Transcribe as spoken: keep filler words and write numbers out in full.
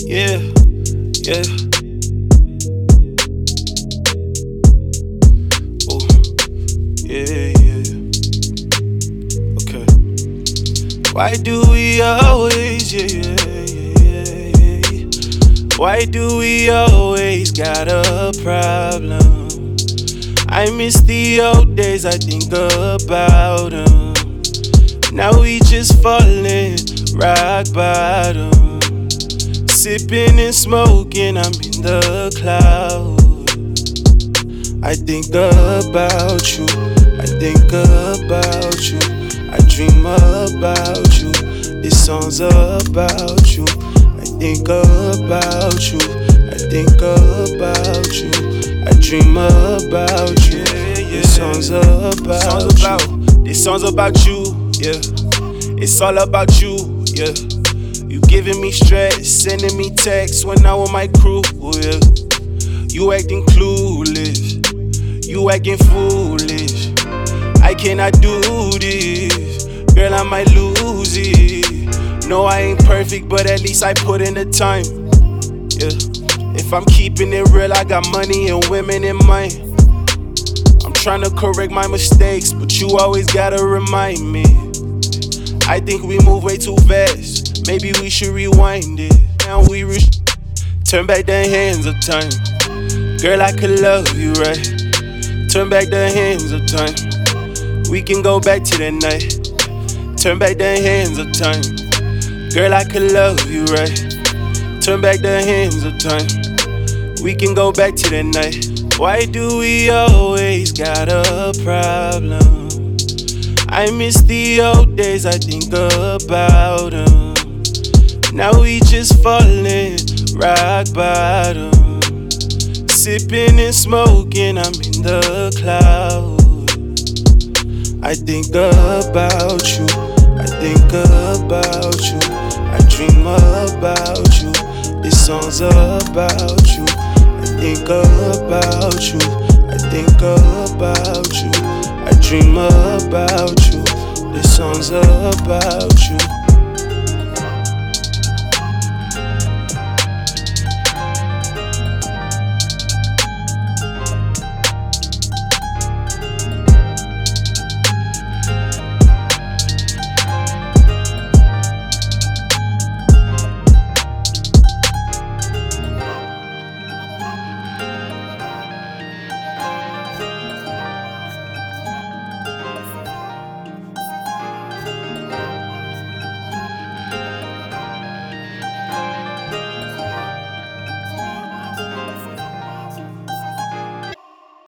Yeah, yeah. Oh, yeah, yeah. Okay. Why do we always, yeah, yeah, yeah, yeah, yeah. Why do we always got a problem? I miss the old days, I think about them. Now we just falling rock bottom. Sipping and smoking, I'm in the clouds. I think about you, I think about you, I dream about you. This song's about you. I think about you, I think about you, I dream about you. This song's about, song's about you. This song's about you, yeah. It's all about you, yeah. You giving me stress, sending me texts when I'm with my crew, yeah. You acting clueless, you acting foolish. I cannot do this, girl, I might lose it. No, I ain't perfect, but at least I put in the time, yeah. If I'm keeping it real, I got money and women in mind. I'm trying to correct my mistakes, but you always gotta remind me. I think we move way too fast, maybe we should rewind it. Now we re- turn back the hands of time. Girl, I could love you right. Turn back the hands of time. We can go back to that night. Turn back the hands of time. Girl, I could love you right. Turn back the hands of time. We can go back to that night. Why do we always got a problem? I miss the old days, I think about them. Now we just falling rock bottom. Sipping and smoking, I'm in the clouds. I think about you, I think about you, I dream about you. This song's about you. I think about you, I think about you, I dream about you. This song's about you.